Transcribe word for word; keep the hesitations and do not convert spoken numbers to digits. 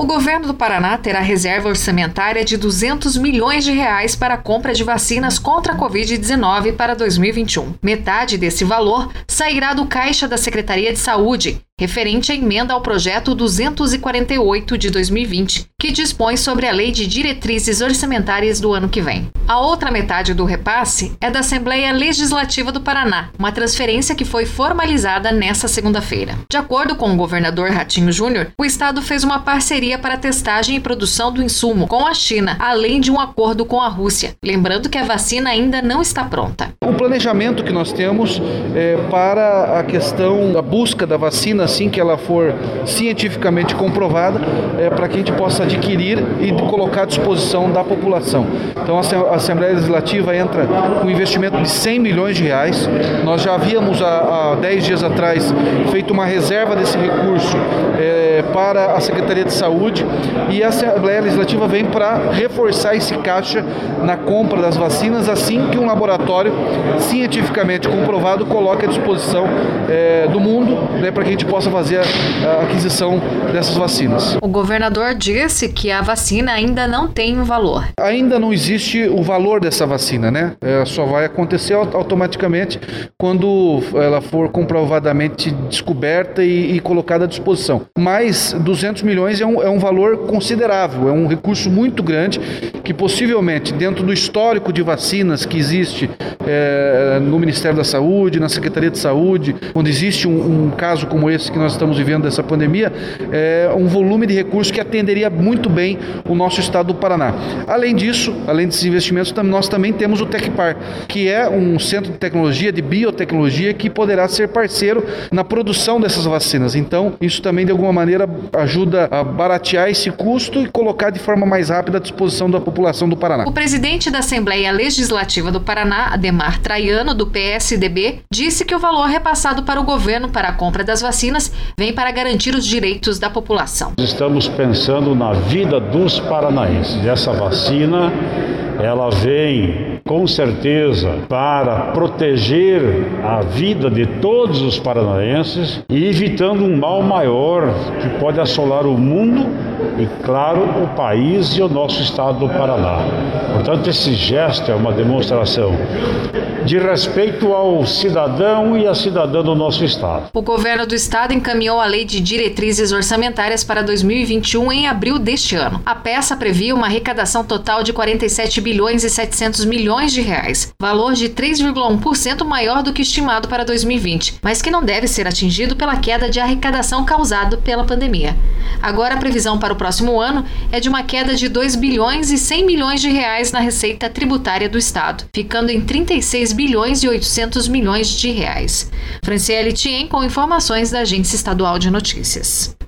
O governo do Paraná terá reserva orçamentária de duzentos milhões de reais para a compra de vacinas contra a covid dezenove para dois mil e vinte e um. Metade desse valor sairá do caixa da Secretaria de Saúde, referente à emenda ao projeto duzentos e quarenta e oito de dois mil e vinte, que dispõe sobre a Lei de Diretrizes Orçamentárias do ano que vem. A outra metade do repasse é da Assembleia Legislativa do Paraná, uma transferência que foi formalizada nesta segunda-feira. De acordo com o governador Ratinho Júnior, o estado fez uma parceria para testagem e produção do insumo com a China, além de um acordo com a Rússia. Lembrando que a vacina ainda não está pronta. O planejamento que nós temos é para a questão da busca da vacina, assim que ela for cientificamente comprovada, é para que a gente possa adquirir e colocar à disposição da população. Então a Assembleia Legislativa entra com um investimento de cem milhões de reais. Nós já havíamos há, há dez dias atrás feito uma reserva desse recurso é, para a Secretaria de Saúde, e a Assembleia Legislativa vem para reforçar esse caixa na compra das vacinas assim que um laboratório cientificamente comprovado coloque à disposição é, do mundo, né, para que a gente possa fazer a aquisição dessas vacinas. O governador disse que a vacina ainda não tem um valor. Ainda não existe o valor dessa vacina, né? É, só vai acontecer automaticamente quando ela for comprovadamente descoberta e, e colocada à disposição. Mas duzentos milhões é um, é um valor considerável, é um recurso muito grande que possivelmente dentro do histórico de vacinas que existe é, no Ministério da Saúde, na Secretaria de Saúde, quando existe um, um caso como esse que nós estamos vivendo dessa pandemia, é um volume de recursos que atenderia muito bem o nosso estado do Paraná. Além disso, além desses investimentos, nós também temos o Tecpar, que é um centro de tecnologia, de biotecnologia, que poderá ser parceiro na produção dessas vacinas. Então, isso também de alguma maneira ajuda a baratear esse custo e colocar de forma mais rápida à disposição da população do Paraná. O presidente da Assembleia Legislativa do Paraná, Ademar Traiano, do P S D B, disse que o valor repassado para o governo para a compra das vacinas vem para garantir os direitos da população. Estamos pensando na vida dos paranaenses. Essa vacina, ela vem com certeza para proteger a vida de todos os paranaenses e evitando um mal maior que pode assolar o mundo e, claro, o país e o nosso estado do Paraná. Portanto, esse gesto é uma demonstração de respeito ao cidadão e à cidadã do nosso estado. O governo do estado encaminhou a Lei de Diretrizes Orçamentárias para dois mil e vinte e um em abril deste ano. A peça previa uma arrecadação total de quarenta e sete bilhões e setecentos milhões de reais, valor de três vírgula um por cento maior do que estimado para dois mil e vinte, mas que não deve ser atingido pela queda de arrecadação causada pela pandemia. Agora a previsão para o próximo ano é de uma queda de dois bilhões e cem milhões de reais na receita tributária do estado, ficando em trinta e seis bilhões e oitocentos milhões de reais. Franciele Tien com informações da Agência Estadual de Notícias.